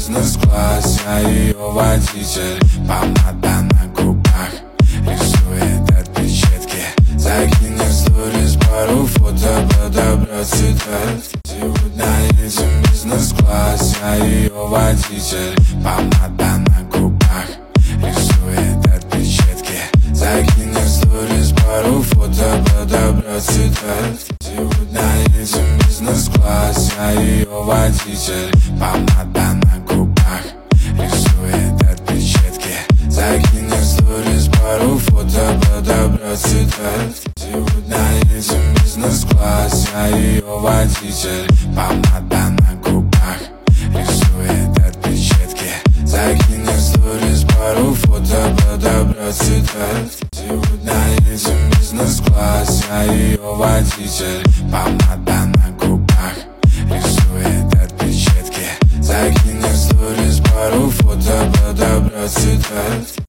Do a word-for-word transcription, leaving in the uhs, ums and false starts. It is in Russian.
бизнес-класс, я ее водитель. Помада на губах рисует отпечатки. Закинет сторис пару фото, подобрать цветов. Сегодня едем бизнес-класс, я ее водитель. Помада на губах рисует отпечатки. Закинет сторис пару фото, подобрать цветов. Сегодня едем бизнес-класс, я ее водитель. Помада на губах рисует отпечатки. Закинет сторис пару фото, подобрать цветов. Сегодня едем бизнес-класс, я ее водитель. Помада на губах рисует отпечатки. Закинет сторис пару фото, подобрать цветов. Сегодня едем бизнес-класс, я ее водитель. Помада на губах рисует отпечатки. Закинет сторис пару фото, подобрать цветов.